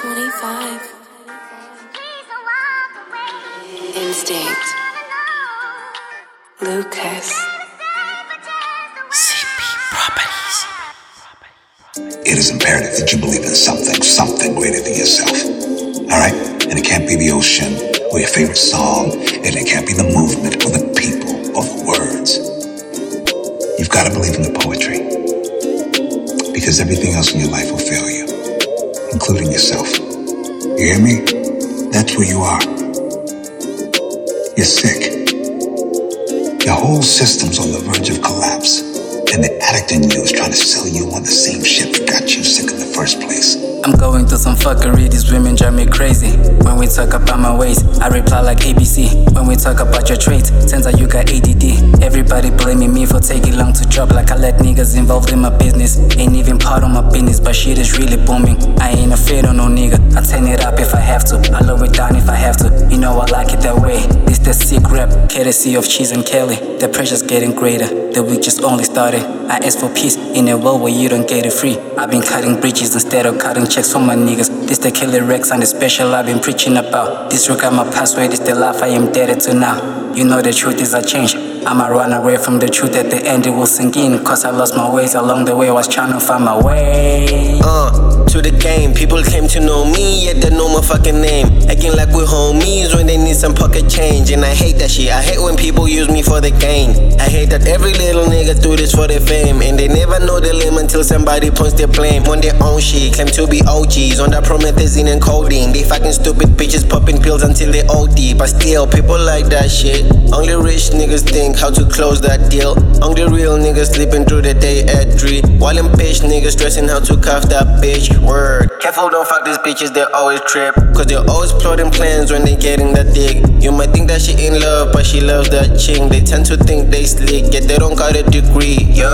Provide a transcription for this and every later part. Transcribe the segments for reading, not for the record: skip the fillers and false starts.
25. Instinct. Lucas. CP Properties. It is imperative that you believe in something greater than yourself. Alright? And it can't be the ocean or your favorite song, and it can't be the movement or the people or the words. You've got to believe in the poetry. Because everything else in your life will fail you, including yourself. You hear me? That's where you are. You're sick. Your whole system's on the verge of collapse. And the addict in you is trying to sell you on the same shit that got you sick in the first place. I'm going through some fuckery, these women drive me crazy. When we talk about my ways, I reply like ABC. When we talk about your traits, turns out you got ADD. Everybody blaming me for taking long to drop, like I let niggas involved in my business. Ain't even part of my business, but shit is really booming. I ain't afraid of no nigga, I turn it up if I have to. I lower it down if I have to, you know I like it that way. This the sick rap, courtesy of Cheese and Kelly. The pressure's getting greater, the week just only started. I ask for peace in a world where you don't get it free. I've been cutting bridges instead of cutting checks for my niggas. This the killer Rex and the special I've been preaching about. Disregard my password, it's the life I am dead to now. You know the truth is I change. I'ma run away from the truth, at the end it will sink in. Cause I lost my ways along the way, I was trying to find my way. To the game, people came to know me, yet they know my fucking name. Acting like we're homies when they need some pocket change. And I hate that shit, I hate when people use me for the gain. I hate that every little nigga do this for their fame. And they never know the limit until somebody points their blame on their own shit. Claim to be OGs on that promethazine and codeine. They fucking stupid bitches popping pills until they OD. But still, people like that shit. Only rich niggas think how to close that deal. Only real niggas sleeping through the day at 3. While them bitch niggas stressing how to cuff that bitch. Word. Careful, don't fuck these bitches, they always trip. Cause they're always plotting plans when they getting that dick. You might think that she in love, but she loves that ching. They tend to think they slick, yet they don't got a degree. Yeah.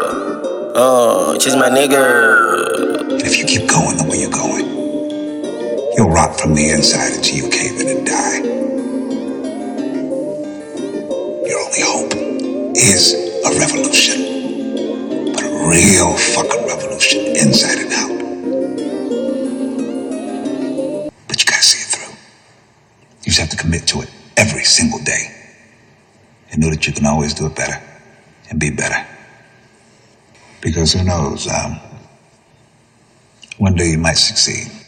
Oh, she's my nigga. And if you keep going the way you're going, you'll rot from the inside until you cave in and die. Your only hope is a revolution. But a real fucking revolution, inside and out. But you gotta see it through. You just have to commit to it every single day. And know that you can always do it better and be better. Because who knows, one day you might succeed.